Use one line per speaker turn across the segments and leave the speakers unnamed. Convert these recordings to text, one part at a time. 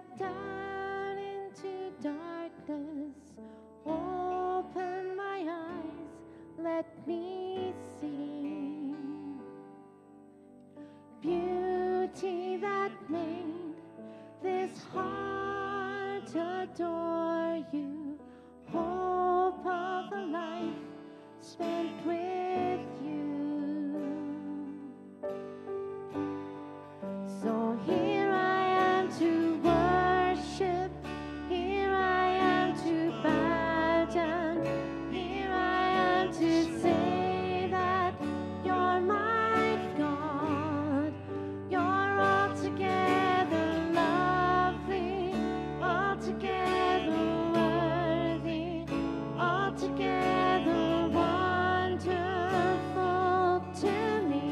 down into darkness, open my eyes, let me see beauty that made this heart adore you, hope of a life spent with you. So here I am to worship, here I am to bow down, here I am to say that you're my God. You're altogether lovely, altogether worthy, altogether wonderful to me.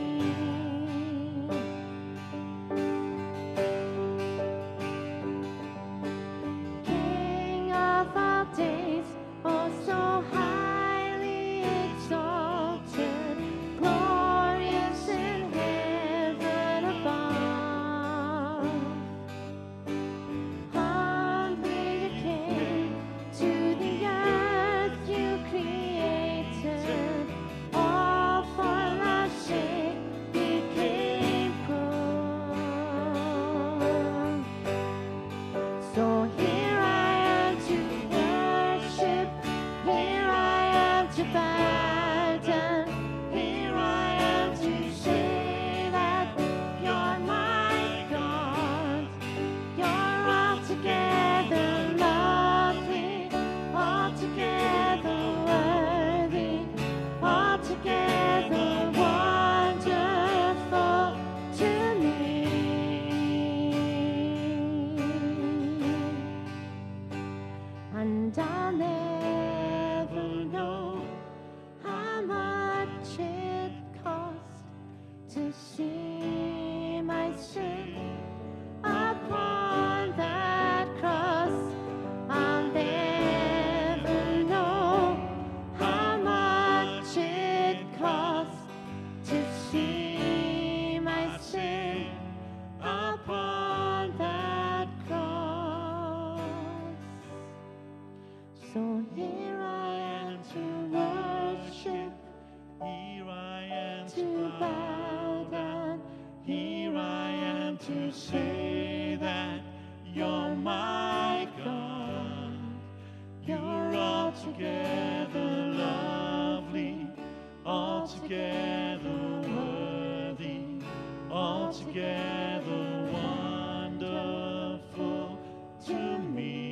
King of all days, oh so highly exalted, glorious in heaven above. Humbly you came to the earth you created, all for love's sake became poor. So here I am to worship, here I am to bow down, here I am to say that you're my God. You're altogether lovely, altogether worthy, altogether wonderful to me. And I'll never know how much it cost to see my sin upon that cross. I'll never know how much it cost to see my sin upon that cross. So here I am to worship,
Here I am
to bow down,
Here I am to say that you're my God. You're altogether lovely, altogether worthy, altogether wonderful to me.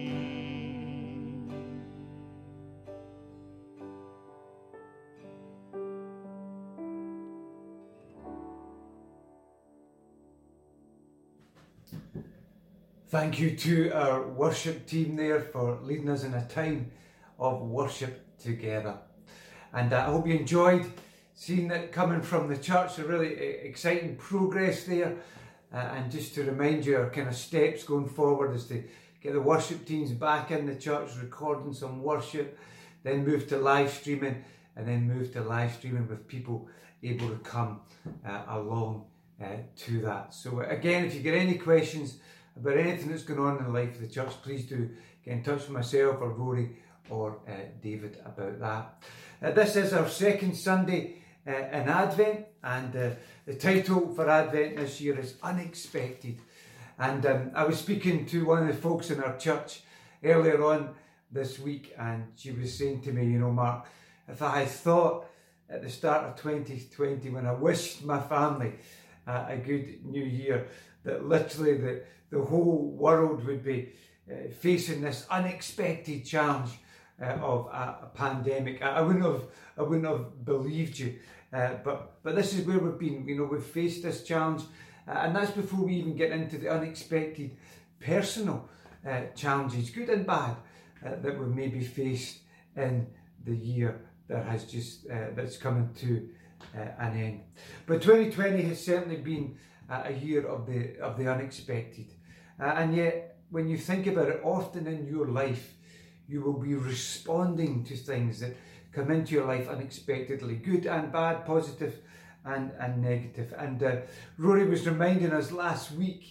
Thank you to our worship team there for leading us in a time of worship together. And I hope you enjoyed seeing that coming from the church, a really exciting progress there. And just to remind you, our kind of steps going forward is to get the worship teams back in the church, recording some worship, then move to live streaming, and then move to live streaming with people able to come along to that. So again, if you get any questions about anything that's going on in the life of the church, please do get in touch with myself or Rory or David about that. This is our second Sunday in Advent, and the title for Advent this year is Unexpected. And I was speaking to one of the folks in our church earlier on this week, and she was saying to me, you know, Mark, if I had thought at the start of 2020 when I wished my family a good new year, that literally the whole world would be facing this unexpected challenge of a pandemic, I wouldn't have believed you. But this is where we've been. You know, we've faced this challenge, and that's before we even get into the unexpected personal challenges, good and bad, that we've maybe faced in the year that has just that's coming to an end. But 2020 has certainly been a year of the unexpected, and yet when you think about it, often in your life you will be responding to things that come into your life unexpectedly, good and bad, positive and negative. And Rory was reminding us last week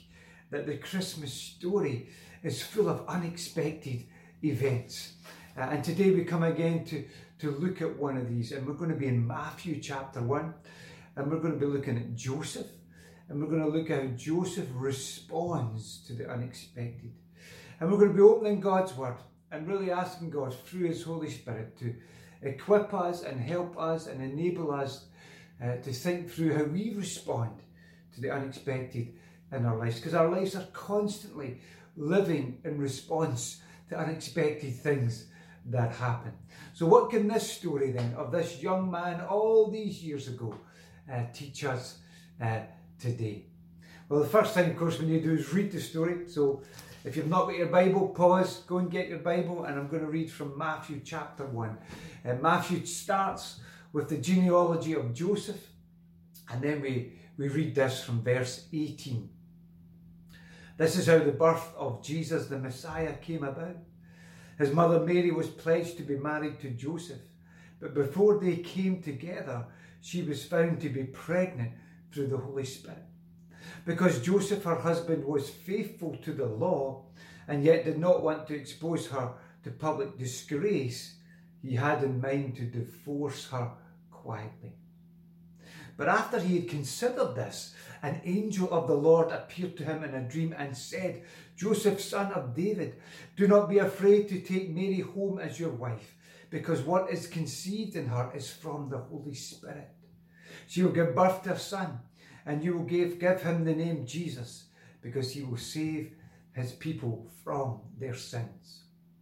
that the Christmas story is full of unexpected events. And today we come again to look at one of these, and we're going to be in Matthew chapter 1, and we're going to be looking at Joseph, and we're going to look at how Joseph responds to the unexpected. And we're going to be opening God's Word and really asking God through His Holy Spirit to equip us and help us and enable us to think through how we respond to the unexpected in our lives, because our lives are constantly living in response to unexpected things that happen. So what can this story then of this young man all these years ago teach us today? Well, the first thing, of course, we need to do is read the story. So if you've not got your Bible, pause, go and get your Bible, and I'm going to read from Matthew chapter 1. Matthew starts with the genealogy of Joseph, and then we read this from verse 18. This is how the birth of Jesus the Messiah came about. His mother Mary was pledged to be married to Joseph, but before they came together, she was found to be pregnant through the Holy Spirit. Because Joseph, her husband, was faithful to the law and yet did not want to expose her to public disgrace, he had in mind to divorce her quietly. But after he had considered this, an angel of the Lord appeared to him in a dream and said, Joseph, son of David, do not be afraid to take Mary home as your wife, because what is conceived in her is from the Holy Spirit. She will give birth to a son, and you will give him the name Jesus, because he will save his people from their sins.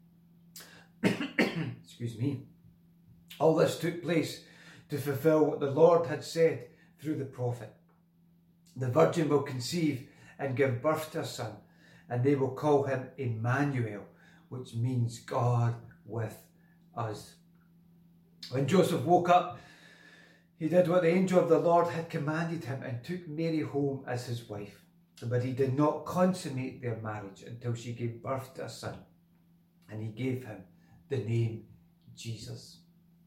Excuse me. All this took place to fulfill what the Lord had said through the prophet. The virgin will conceive and give birth to a son, and they will call him Emmanuel, which means God with us. When Joseph woke up, he did what the angel of the Lord had commanded him and took Mary home as his wife. But he did not consummate their marriage until she gave birth to a son, and he gave him the name Jesus.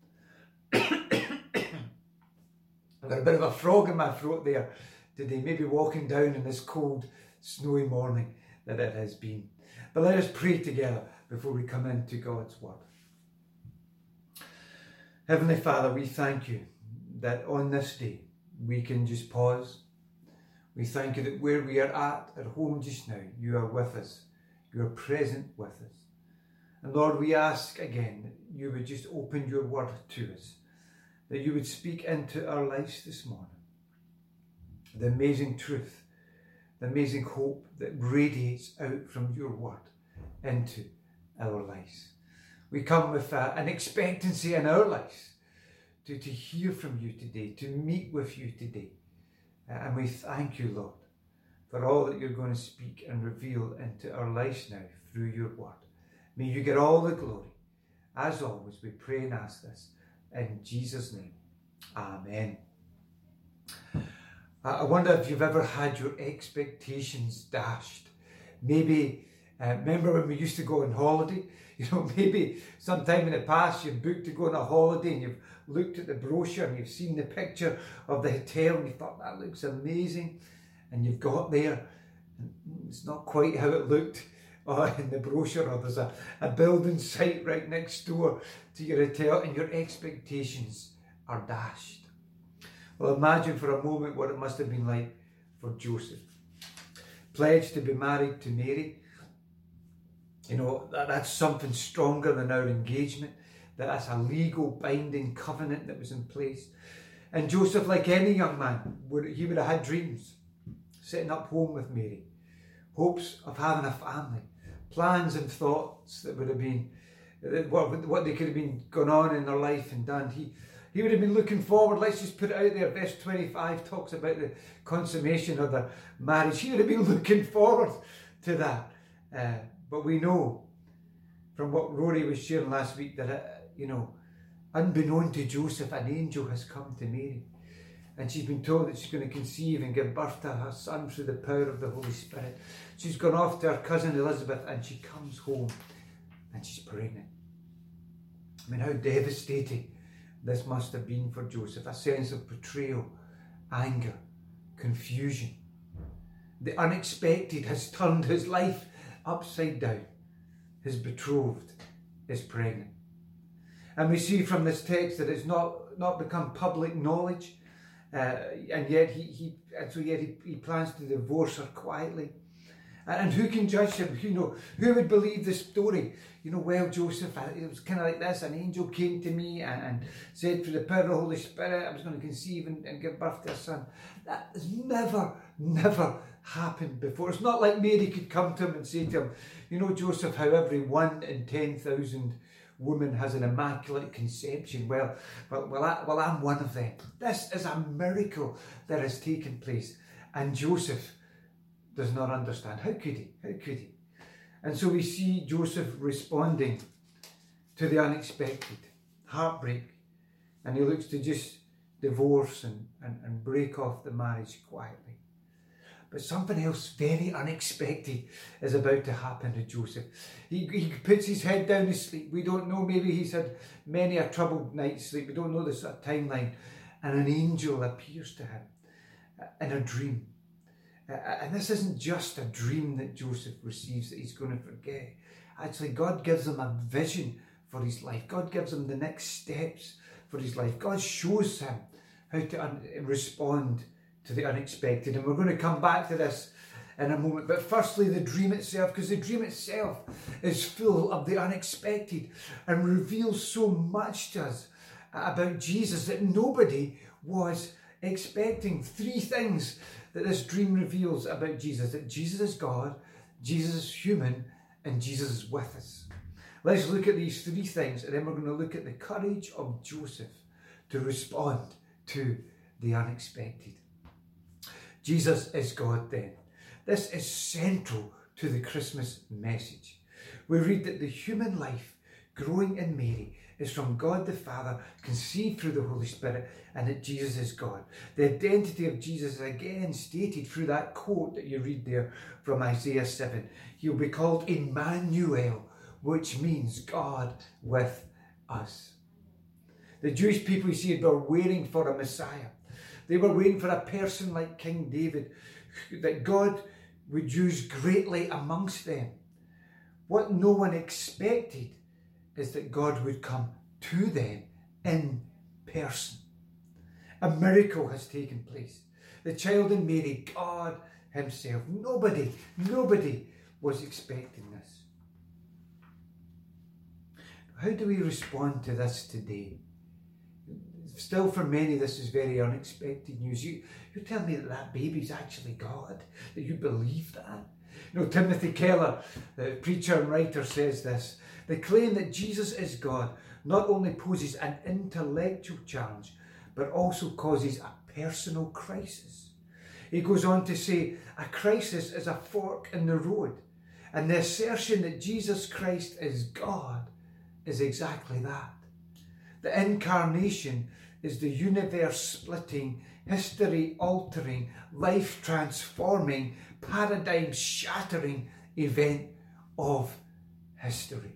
I've got a bit of a frog in my throat there today, maybe walking down in this cold, snowy morning that it has been. But let us pray together before we come into God's Word. Heavenly Father, we thank you that on this day we can just pause. We thank you that where we are at home just now, you are with us. You are present with us. And Lord, we ask again that you would just open your word to us, that you would speak into our lives this morning. The amazing truth, the amazing hope that radiates out from your word into our lives. We come with an expectancy in our lives to hear from you today, to meet with you today. And we thank you, Lord, for all that you're going to speak and reveal into our lives now through your word. May you get all the glory. As always, we pray and ask this in Jesus' name. Amen. I wonder if you've ever had your expectations dashed. Maybe, remember when we used to go on holiday? You know, maybe sometime in the past you've booked to go on a holiday and you've looked at the brochure and you've seen the picture of the hotel and you thought, that looks amazing. And you've got there and it's not quite how it looked in the brochure, or there's a building site right next door to your hotel and your expectations are dashed. Well, imagine for a moment what it must have been like for Joseph. Pledged to be married to Mary. You know, that's something stronger than our engagement. That's a legal binding covenant that was in place. And Joseph, like any young man, he would have had dreams. Setting up home with Mary. Hopes of having a family. Plans and thoughts that would have been, what they could have been going on in their life and done. He would have been looking forward. Let's just put it out there. Verse 25 talks about the consummation of their marriage. He would have been looking forward to that. But we know from what Rory was sharing last week that, unbeknown to Joseph, an angel has come to Mary. And she's been told that she's going to conceive and give birth to her son through the power of the Holy Spirit. She's gone off to her cousin Elizabeth and she comes home and she's pregnant. I mean, how devastating this must have been for Joseph. A sense of betrayal, anger, confusion. The unexpected has turned his life upside down. His betrothed is pregnant. And we see from this text that it's not become public knowledge, and yet he plans to divorce her quietly. And who can judge him? Who would believe the story? Well, Joseph, it was kind of like this. An angel came to me and said, through the power of the Holy Spirit, I was going to conceive and give birth to a son. That has never happened before. It's not like Mary could come to him and say to him, Joseph, how every 1 in 10,000 woman has an immaculate conception. Well, I'm one of them. This is a miracle that has taken place. And Joseph does not understand. How could he? And so we see Joseph responding to the unexpected, heartbreak, and he looks to just divorce and break off the marriage quietly. But something else very unexpected is about to happen to Joseph. He puts his head down to sleep. We don't know, maybe he's had many a troubled night's sleep. We don't know this timeline. And an angel appears to him in a dream. And this isn't just a dream that Joseph receives that he's going to forget. Actually, God gives him a vision for his life. God gives him the next steps for his life. God shows him how to respond to the unexpected. And we're going to come back to this in a moment. But firstly, the dream itself, because the dream itself is full of the unexpected and reveals so much to us about Jesus that nobody was expecting. 3 things that this dream reveals about Jesus: that Jesus is God, Jesus is human, and Jesus is with us. Let's look at these 3 things, and then we're going to look at the courage of Joseph to respond to the unexpected. Jesus is God then. This is central to the Christmas message. We read that the human life growing in Mary is from God the Father, conceived through the Holy Spirit, and that Jesus is God. The identity of Jesus is again stated through that quote that you read there from Isaiah 7. He'll be called Emmanuel, which means God with us. The Jewish people, you see, were waiting for a Messiah. They were waiting for a person like King David, that God would use greatly amongst them. What no one expected is that God would come to them in person. A miracle has taken place. The child in Mary, God himself. Nobody was expecting this. How do we respond to this today? Still, for many, this is very unexpected news. You tell me that baby's actually God, that you believe that? Timothy Keller, the preacher and writer, says this: the claim that Jesus is God not only poses an intellectual challenge, but also causes a personal crisis. He goes on to say, a crisis is a fork in the road, and the assertion that Jesus Christ is God is exactly that. The incarnation is the universe-splitting, history-altering, life-transforming, paradigm-shattering event of history.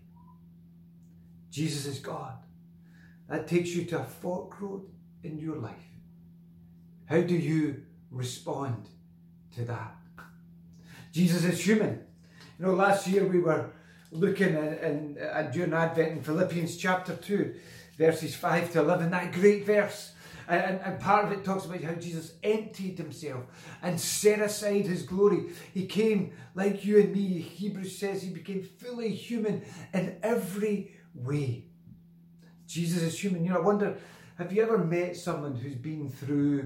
Jesus is God. That takes you to a fork road in your life. How do you respond to that? Jesus is human. Last year we were looking during Advent in Philippians chapter 2, verses 5 to 11, that great verse. And part of it talks about how Jesus emptied himself and set aside his glory. He came like you and me. Hebrews says he became fully human in every way. Jesus is human. I wonder, have you ever met someone who's been through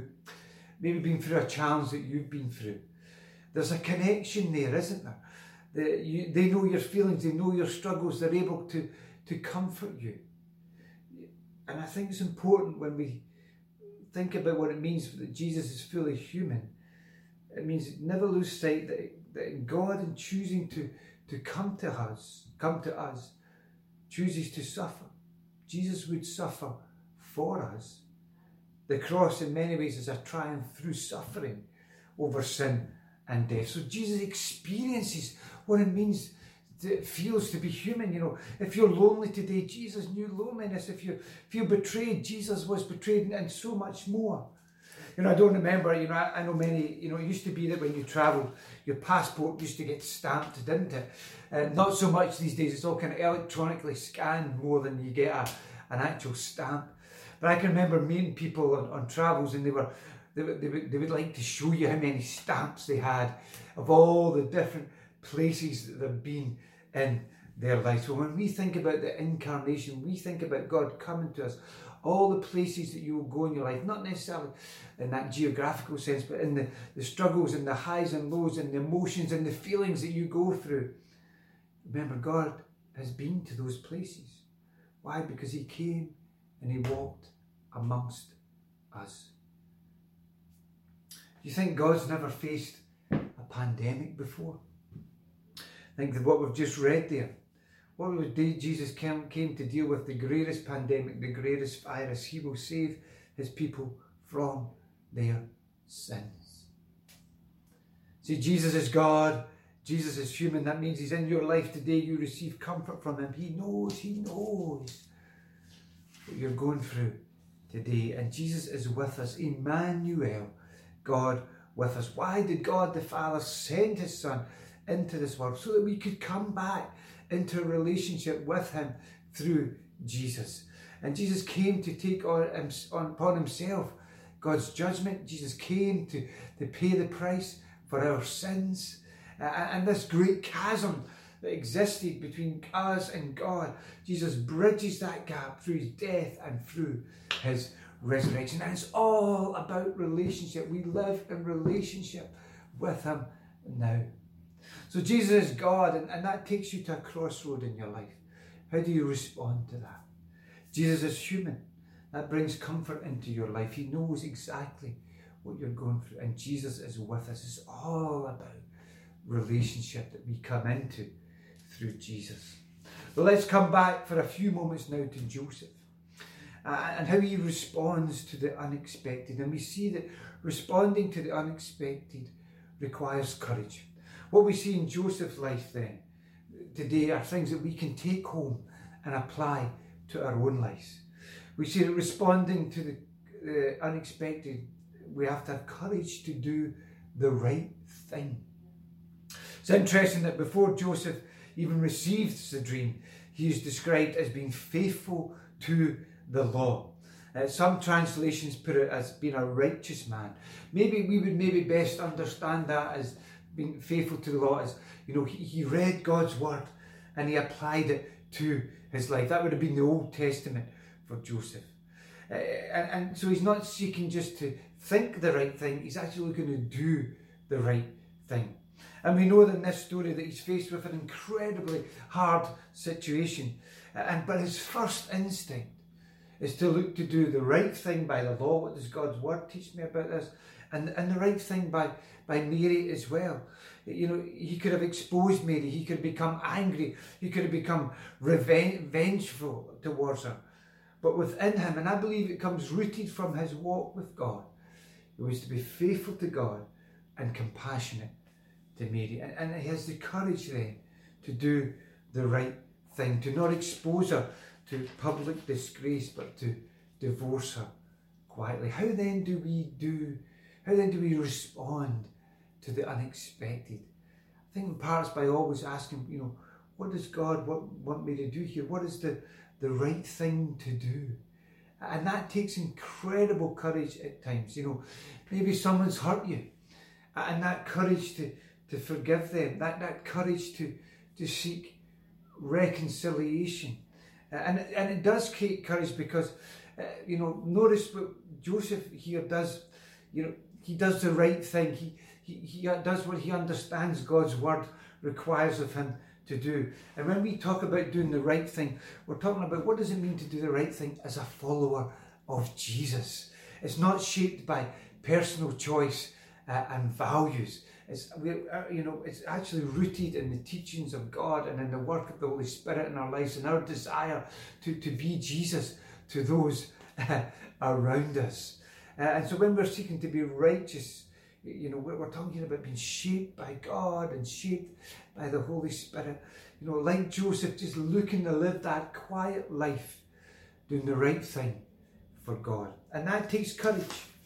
a challenge that you've been through? There's a connection there, isn't there? They know your feelings, they know your struggles, they're able to comfort you. And I think it's important when we think about what it means that Jesus is fully human. It means never lose sight that God, in choosing to come to us, chooses to suffer. Jesus would suffer for us. The cross in many ways is a triumph through suffering over sin and death. So Jesus experiences what it means, it feels to be human. If you're lonely today, Jesus knew loneliness. If you feel betrayed, Jesus was betrayed, and so much more. I don't remember, I know many, it used to be that when you travelled, your passport used to get stamped, didn't it? Not so much these days. It's all kind of electronically scanned more than you get an actual stamp. But I can remember meeting people on travels, and they would like to show you how many stamps they had of all the different places that they've been in their life. So when we think about the incarnation, we think about God coming to us, all the places that you will go in your life, not necessarily in that geographical sense, but in the struggles and the highs and lows and the emotions and the feelings that you go through. Remember, God has been to those places. Why? Because he came and he walked amongst us. Do you think God's never faced a pandemic before? Think of what we've just read there. What was Jesus came to deal with? The greatest pandemic, the greatest virus. He will save his people from their sins. See, Jesus is God. Jesus is human. That means he's in your life today. You receive comfort from him. He knows what you're going through today. And Jesus is with us. Emmanuel, God with us. Why did God the Father send his Son into this world? So that we could come back into a relationship with him through Jesus. And Jesus came to take upon himself God's judgment. Jesus came to pay the price for our sins. And this great chasm that existed between us and God, Jesus bridges that gap through his death and through his resurrection. And it's all about relationship. We live in relationship with him now. So Jesus is God, and that takes you to a crossroad in your life. How do you respond to that? Jesus is human. That brings comfort into your life. He knows exactly what you're going through, and Jesus is with us. It's all about relationship that we come into through Jesus. But let's come back for a few moments now to Joseph and how he responds to the unexpected. And we see that responding to the unexpected requires courage. What we see in Joseph's life then today are things that we can take home and apply to our own lives. We see that responding to the unexpected, we have to have courage to do the right thing. It's interesting that before Joseph even receives the dream, he is described as being faithful to the law. Some translations put it as being a righteous man. Maybe we would best understand that as being faithful to the law as, he read God's word and he applied it to his life. That would have been the Old Testament for Joseph. And so he's not seeking just to think the right thing, he's actually going to do the right thing. And we know that in this story that he's faced with an incredibly hard situation. But his first instinct is to look to do the right thing by the law. What does God's word teach me about this? And the right thing by Mary as well. He could have exposed Mary. He could have become angry. He could have become revengeful towards her. But within him, and I believe it comes rooted from his walk with God, it was to be faithful to God and compassionate to Mary. And he has the courage then to do the right thing, to not expose her to public disgrace, but to divorce her quietly. How then do we respond to the unexpected? I think perhaps by always asking, what does God want me to do here? What is the right thing to do? And that takes incredible courage at times. Maybe someone's hurt you, and that courage to forgive them, that courage to seek reconciliation. And it does take courage because, notice what Joseph here does. He does the right thing. He does what he understands God's word requires of him to do. And when we talk about doing the right thing, we're talking about what does it mean to do the right thing as a follower of Jesus. It's not shaped by personal choice and values. It's actually rooted in the teachings of God and in the work of the Holy Spirit in our lives and our desire to be Jesus to those around us. And so when we're seeking to be righteous, we're talking about being shaped by God and shaped by the Holy Spirit. Like Joseph, just looking to live that quiet life, doing the right thing for God. And that takes courage.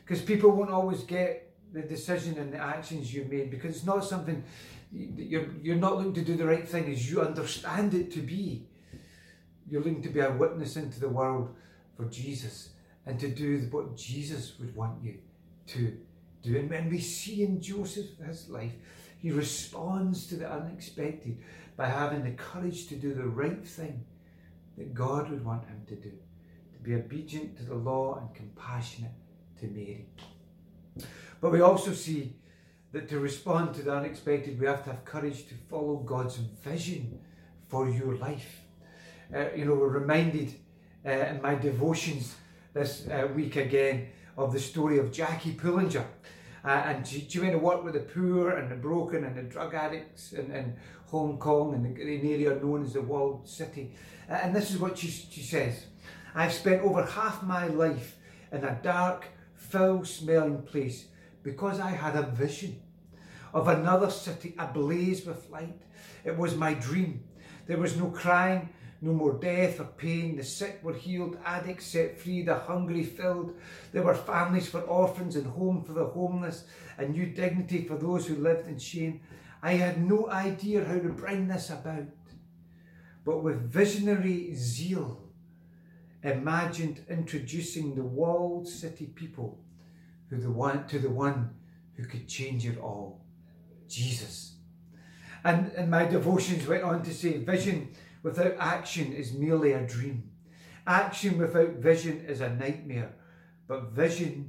Because people won't always get the decision and the actions you've made, because it's not something you're not looking to do the right thing as you understand it to be. You're looking to be a witness into the world for Jesus and to do what Jesus would want you to do. And when we see in Joseph his life, he responds to the unexpected by having the courage to do the right thing that God would want him to do, to be obedient to the law and compassionate to Mary. But we also see that to respond to the unexpected, we have to have courage to follow God's vision for your life. We're reminded in my devotions this week again of the story of Jackie Pullinger. And she went to work with the poor and the broken and the drug addicts in Hong Kong and an area known as the Walled City. And this is what she says: "I've spent over half my life in a dark, foul-smelling place because I had a vision of another city ablaze with light. It was my dream. There was no crying, no more death or pain. The sick were healed, addicts set free, the hungry filled. There were families for orphans and home for the homeless, and new dignity for those who lived in shame. I had no idea how to bring this about, but with visionary zeal, imagined introducing the walled city people to the one who could change it all, Jesus." And my devotions went on to say, vision without action is merely a dream. Action without vision is a nightmare, but vision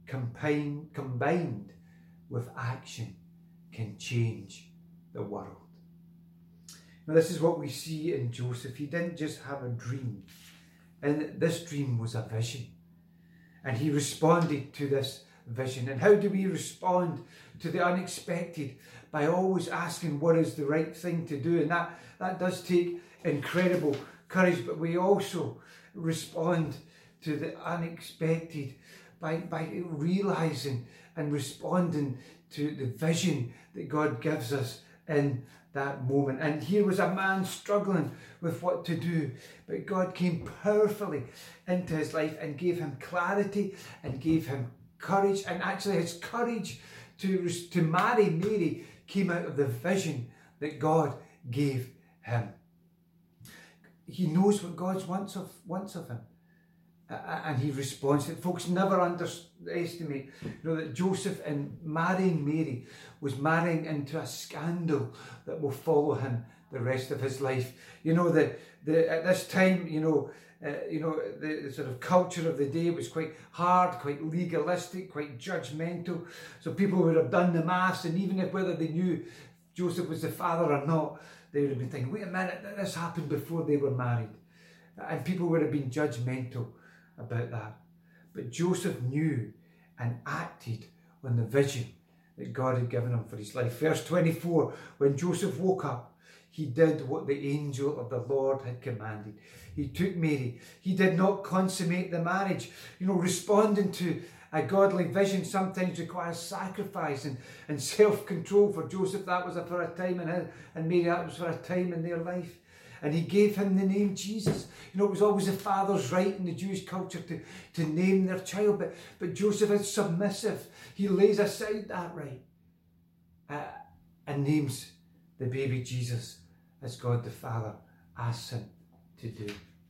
combined with action can change the world. Now, this is what we see in Joseph. He didn't just have a dream, and this dream was a vision. And he responded to this vision. And how do we respond to the unexpected? By always asking what is the right thing to do. And that does take incredible courage, but we also respond to the unexpected by realizing and responding to the vision that God gives us in that moment. And here was a man struggling with what to do, but God came powerfully into his life and gave him clarity and gave him courage. And actually his courage to marry Mary came out of the vision that God gave him. He knows what God wants of him, and he responds to it. Folks, never underestimate that Joseph, in marrying Mary, was marrying into a scandal that will follow him the rest of his life. At this time, the sort of culture of the day was quite hard, quite legalistic, quite judgmental. So people would have done the maths, and even if whether they knew Joseph was the father or not, they would have been thinking, wait a minute, this happened before they were married. And people would have been judgmental about that. But Joseph knew and acted on the vision that God had given him for his life. Verse 24, when Joseph woke up, he did what the angel of the Lord had commanded. He took Mary. He did not consummate the marriage. Responding to a godly vision sometimes requires sacrifice and self-control. For Joseph, that was for a time, and Mary, that was for a time in their life. And he gave him the name Jesus. It was always the father's right in the Jewish culture to name their child. But Joseph is submissive. He lays aside that right and names the baby Jesus as God the Father asks him to do.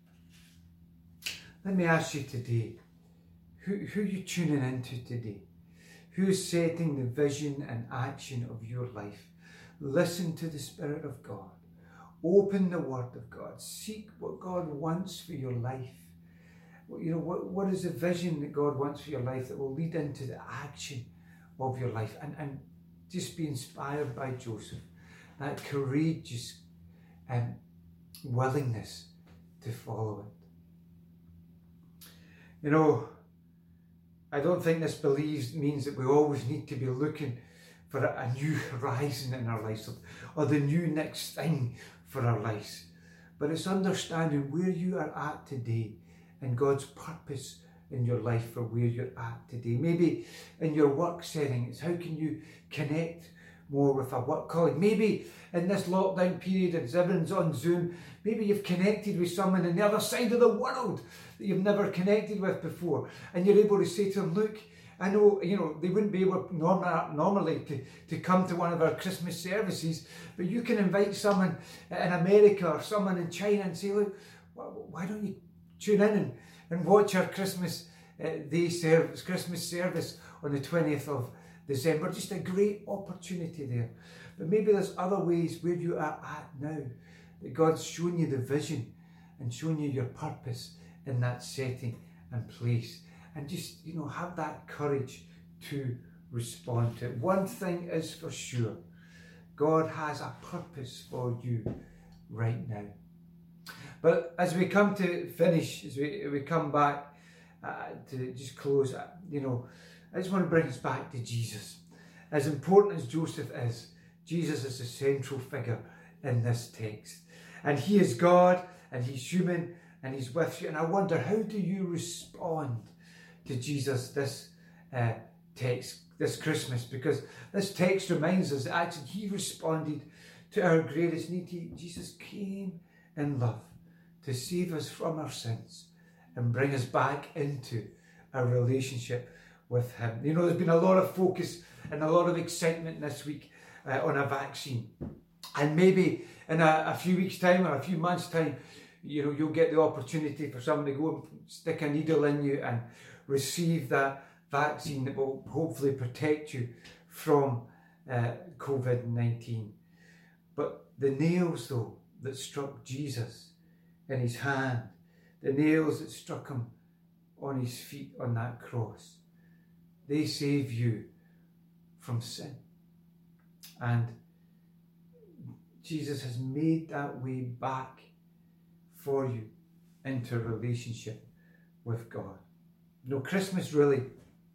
Let me ask you today, who are you tuning into today? Who is setting the vision and action of your life? Listen to the Spirit of God. Open the Word of God. Seek what God wants for your life. What is the vision that God wants for your life that will lead into the action of your life? And just be inspired by Joseph. That courageous willingness to follow it. I don't think this means that we always need to be looking for a new horizon in our lives or the new next thing for our lives. But it's understanding where you are at today and God's purpose in your life for where you're at today. Maybe in your work setting, it's how can you connect more with a work colleague. Maybe in this lockdown period, as everyone's on Zoom, maybe you've connected with someone on the other side of the world that you've never connected with before, and you're able to say to them, look, I know, they wouldn't be able normally to come to one of our Christmas services, but you can invite someone in America or someone in China and say, look, why don't you tune in and watch our Christmas Christmas service on the 20th of December. Just a great opportunity there. But maybe there's other ways where you are at now, that God's shown you the vision and shown you your purpose in that setting and place. And just, have that courage to respond to it. One thing is for sure, God has a purpose for you right now. But as we come to finish, as we come back to just close, I just want to bring us back to Jesus. As important as Joseph is, Jesus is the central figure in this text. And he is God, and he's human, and he's with you. And I wonder, how do you respond to Jesus this text, this Christmas? Because this text reminds us that actually he responded to our greatest need. Jesus came in love to save us from our sins and bring us back into a relationship with him. There's been a lot of focus and a lot of excitement this week on a vaccine. And maybe in a few weeks' time or a few months' time, you'll get the opportunity for someone to go and stick a needle in you and receive that vaccine that will hopefully protect you from COVID-19. But the nails, though, that struck Jesus in his hand, the nails that struck him on his feet on that cross, they save you from sin. And Jesus has made that way back for you into a relationship with God. Christmas is really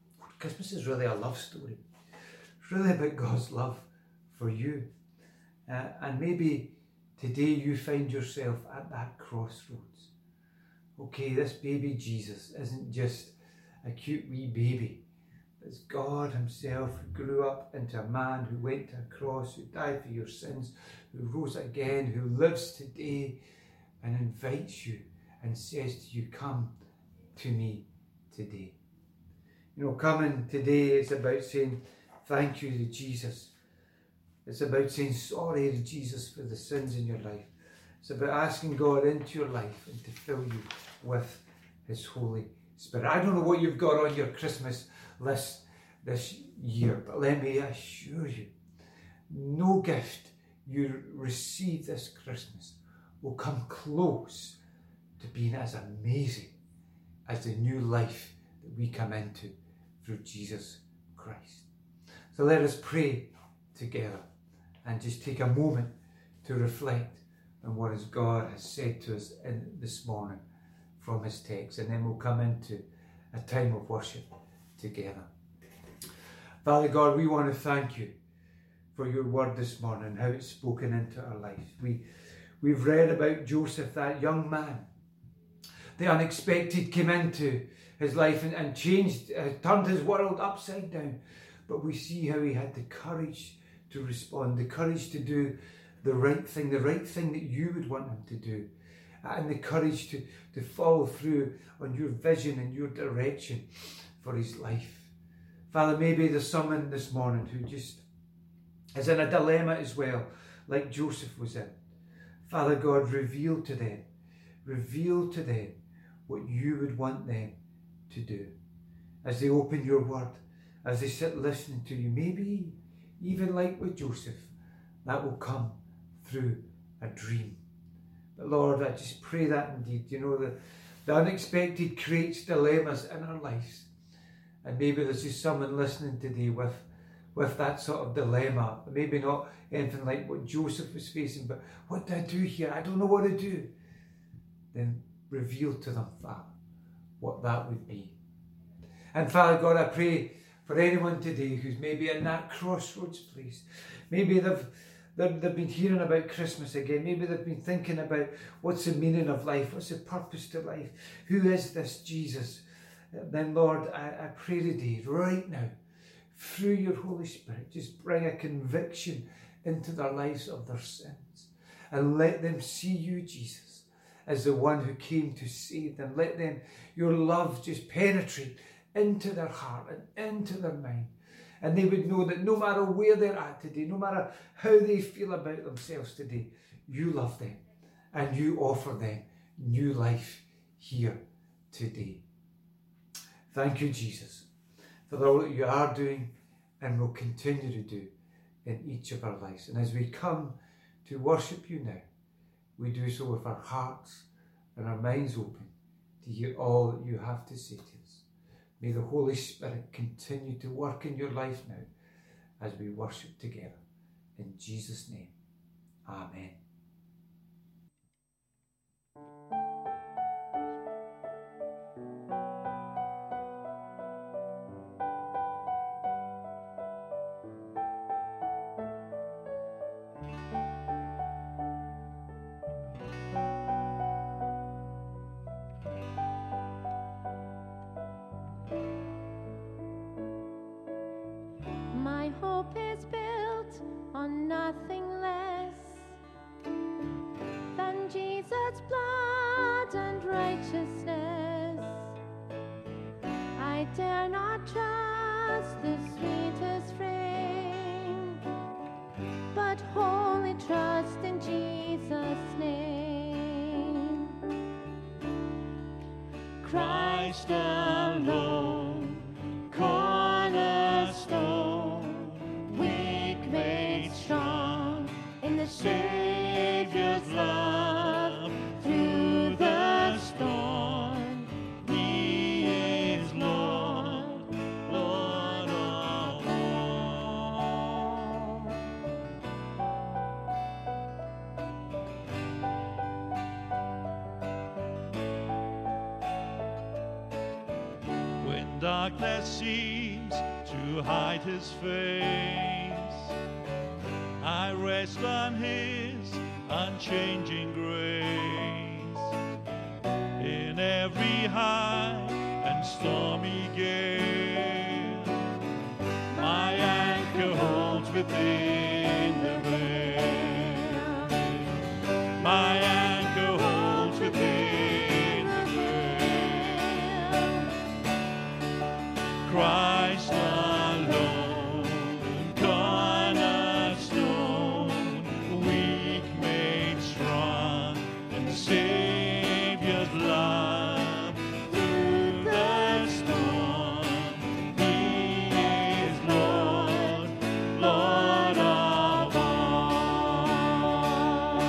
a love story. It's really about God's love for you. And maybe today you find yourself at that crossroads. Okay, this baby Jesus isn't just a cute wee baby. It's God himself who grew up into a man who went to a cross, who died for your sins, who rose again, who lives today and invites you and says to you, come to me today. Coming today is about saying thank you to Jesus. It's about saying sorry to Jesus for the sins in your life. It's about asking God into your life and to fill you with his Holy Spirit. I don't know what you've got on your Christmas list this year, but let me assure you, no gift you receive this Christmas will come close to being as amazing as the new life that we come into through Jesus Christ. So let us pray together and just take a moment to reflect on what God has said to us this morning from his text, and then we'll come into a time of worship together. Father God, we want to thank you for your word this morning, how it's spoken into our lives. We've read about Joseph, that young man. The unexpected came into his life and changed, turned his world upside down. But we see how he had the courage to respond, the courage to do the right thing that you would want him to do, and the courage to follow through on your vision and your direction for his life. Father, maybe there's someone this morning who just is in a dilemma as well, like Joseph was in. Father God, reveal to them what you would want them to do as they open your word, as they sit listening to you. Maybe even like with Joseph, that will come through a dream. But Lord, I just pray that indeed, the unexpected creates dilemmas in our lives. And maybe there's just someone listening today with that sort of dilemma. Maybe not anything like what Joseph was facing, but what do I do here? I don't know what to do. Then reveal to them, Father, what that would be. And Father God, I pray for anyone today who's maybe in that crossroads place. Maybe they've been hearing about Christmas again. Maybe they've been thinking about what's the meaning of life, what's the purpose to life, who is this Jesus? Then Lord, I pray today, right now, through your Holy Spirit, just bring a conviction into their lives of their sins and let them see you, Jesus, as the one who came to save them. Let them, your love just penetrate into their heart and into their mind. And they would know that no matter where they're at today, no matter how they feel about themselves today, you love them and you offer them new life here today. Thank you, Jesus, for all that you are doing and will continue to do in each of our lives. And as we come to worship you now, we do so with our hearts and our minds open to hear all that you have to say to us. May the Holy Spirit continue to work in your life now as we worship together. In Jesus' name, amen.
My hope is built on nothing less than Jesus' blood and righteousness. I dare not trust the sweetest frame, but wholly trust in Jesus' name.
Christ alone, cornerstone, weak made strong
In the
Savior's love through the storm. He is Lord, Lord of all. When darkness seems to hide his face, I rest on his unchanging grace. In every high and stormy gale, my anchor holds within the veil. My anchor holds within the veil. Christ alone, cornerstone, weak made strong, and Savior's love through the storm. He is Lord, Lord of all.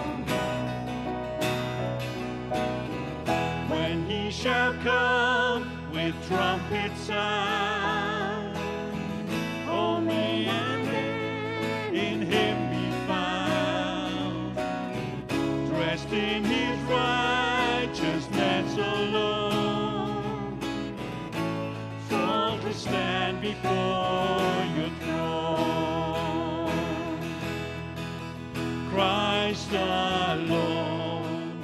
When he shall come with trumpet sound, oh, may and in him be found, dressed in his righteousness alone, full to stand before your throne. Christ alone,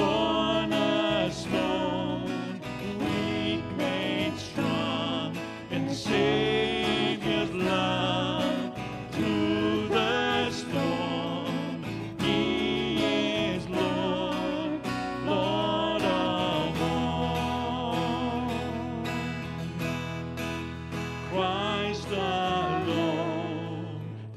cornerstone, weak made strong, and Savior's love through the storm. He is Lord, Lord of all. Christ alone,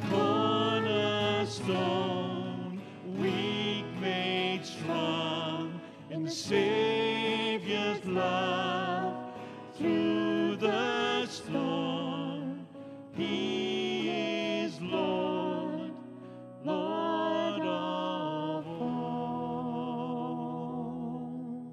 cornerstone, weak made strong, and Savior's love through the storm. He is Lord, Lord of all.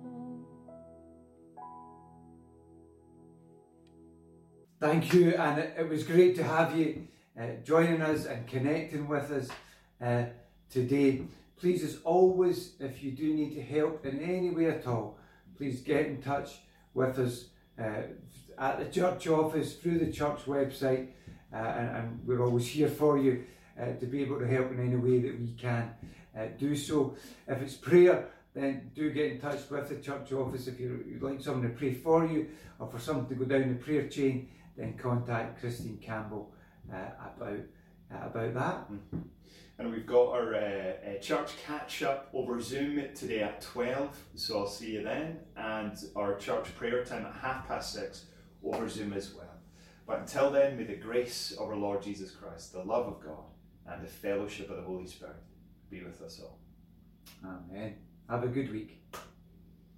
Thank you, and it was great to have you joining us and connecting with us today. Please, as always, if you do need help in any way at all, please get in touch with us at the church office, through the church website, and we're always here for you to be able to help in any way that we can do so. If it's prayer, then do get in touch with the church office. If you'd like someone to pray for you or for someone to go down the prayer chain, then contact Christine Campbell about that.
And we've got our church catch-up over Zoom today at 12, so I'll see you then. And our church prayer time at 6:30 over Zoom as well. But until then, may the grace of our Lord Jesus Christ, the love of God, and the fellowship of the Holy Spirit be with us all.
Amen. Have a good week.